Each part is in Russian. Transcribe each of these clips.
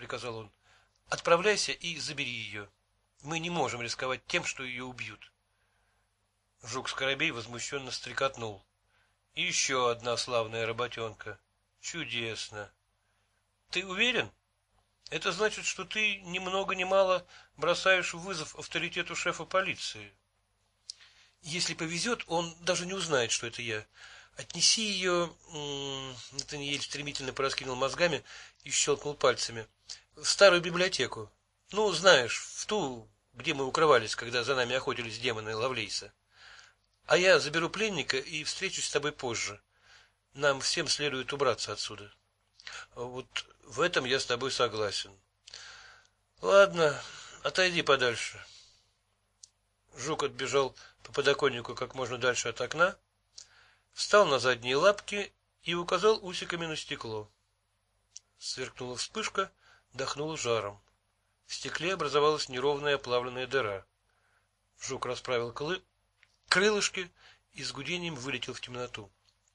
приказал он. Отправляйся и забери ее. Мы не можем рисковать тем, что ее убьют. Жук-скоробей возмущенно стрекотнул. Еще одна славная работенка. Чудесно. Ты уверен? Это значит, что ты ни много ни мало бросаешь вызов авторитету шефа полиции. Если повезет, он даже не узнает, что это я. Отнеси ее... Натаниэль стремительно пораскинул мозгами и щелкнул пальцами. В старую библиотеку. Ну, знаешь, в ту, где мы укрывались, когда за нами охотились демоны Лавлейса. А я заберу пленника и встречусь с тобой позже. Нам всем следует убраться отсюда. Вот в этом я с тобой согласен. Ладно, отойди подальше. Жук отбежал по подоконнику как можно дальше от окна, встал на задние лапки и указал усиками на стекло. Сверкнула вспышка, дохнуло жаром. В стекле образовалась неровная оплавленная дыра. Жук расправил крылышки и с гудением вылетел в темноту.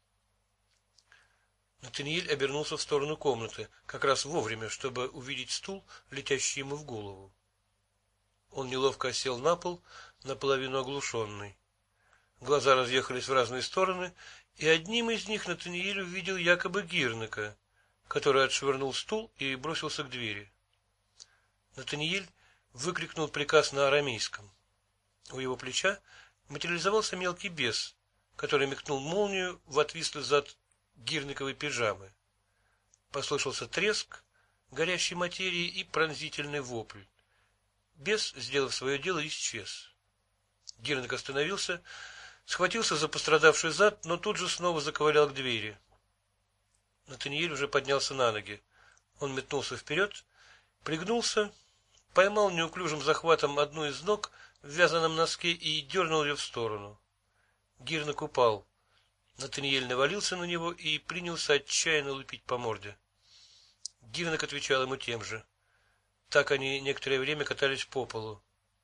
Натаниэль обернулся в сторону комнаты, как раз вовремя, чтобы увидеть стул, летящий ему в голову. Он неловко осел на пол, наполовину оглушенный. Глаза разъехались в разные стороны, и одним из них Натаниэль увидел якобы Гирнека, который отшвырнул стул и бросился к двери. Натаниэль выкрикнул приказ на арамейском. У его плеча материализовался мелкий бес, который метнул молнию в отвислый зад гирниковой пижамы. Послышался треск горящей материи и пронзительный вопль. Бес, сделав свое дело, исчез. Гирник остановился, схватился за пострадавший зад, но тут же снова заковылял к двери. Натаниэль уже поднялся на ноги. Он метнулся вперед, пригнулся, поймал неуклюжим захватом одну из ног в вязаном носке и дернул ее в сторону. Гирник упал. Натаниэль навалился на него и принялся отчаянно лупить по морде. Гирник отвечал ему тем же. Так они некоторое время катались по полу.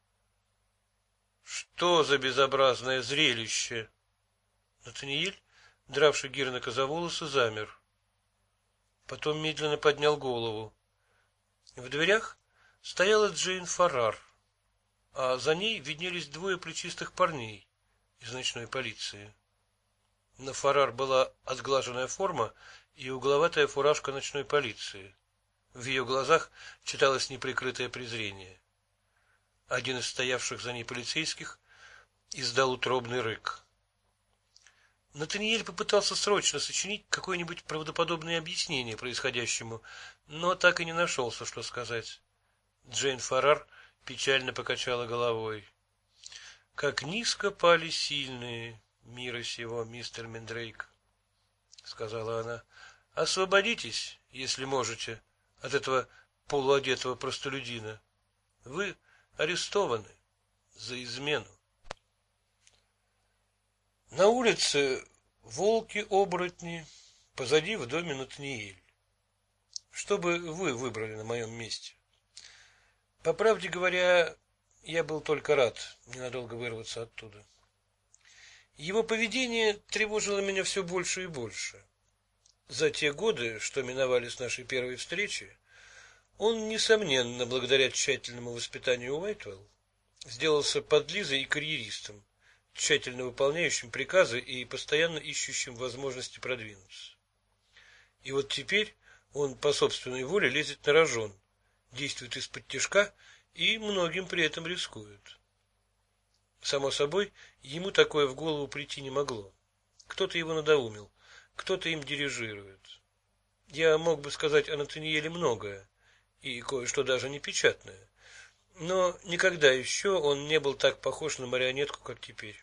Что за безобразное зрелище? Натаниэль, дравший Гирника за волосы, замер. Потом медленно поднял голову. В дверях стояла Джейн Фаррар, а за ней виднелись двое плечистых парней из ночной полиции. На Фаррар была отглаженная форма и угловатая фуражка ночной полиции. В ее глазах читалось неприкрытое презрение. Один из стоявших за ней полицейских издал утробный рык. Натаниэль попытался срочно сочинить какое-нибудь правдоподобное объяснение происходящему, но так и не нашелся, что сказать. Джейн Фаррар печально покачала головой. Как низко пали сильные мира сего, мистер Мендрейк, сказала она. Освободитесь, если можете, от этого полуодетого простолюдина. Вы арестованы за измену. На улице волки-оборотни, позади в доме Натаниэль. Что бы вы выбрали на моем месте? По правде говоря, я был только рад ненадолго вырваться оттуда. Его поведение тревожило меня все больше и больше. За те годы, что миновали с нашей первой встречи, он, несомненно, благодаря тщательному воспитанию Уайтвелл, сделался подлизой и карьеристом, тщательно выполняющим приказы и постоянно ищущим возможности продвинуться. И вот теперь он по собственной воле лезет на рожон, действует из-под-тишка и многим при этом рискует. Само собой, ему такое в голову прийти не могло. Кто-то его надоумил, кто-то им дирижирует. Я мог бы сказать о Натаниэле многое, и кое-что даже непечатное, но никогда еще он не был так похож на марионетку, как теперь.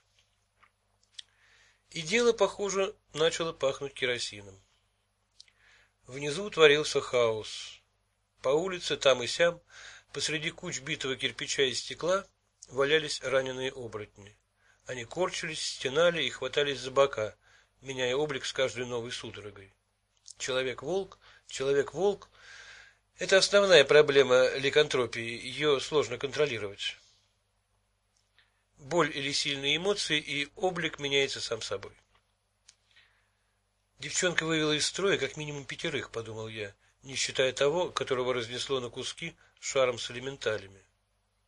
И дело, похоже, начало пахнуть керосином. Внизу творился хаос. По улице там и сям, посреди куч битого кирпича и стекла, валялись раненые оборотни. Они корчились, стенали и хватались за бока, меняя облик с каждой новой судорогой. Человек-волк, человек-волк — это основная проблема ликантропии, ее сложно контролировать. Боль или сильные эмоции, и облик меняется сам собой. Девчонка вывела из строя как минимум 5, подумал я, не считая того, которого разнесло на куски шаром с элементалями.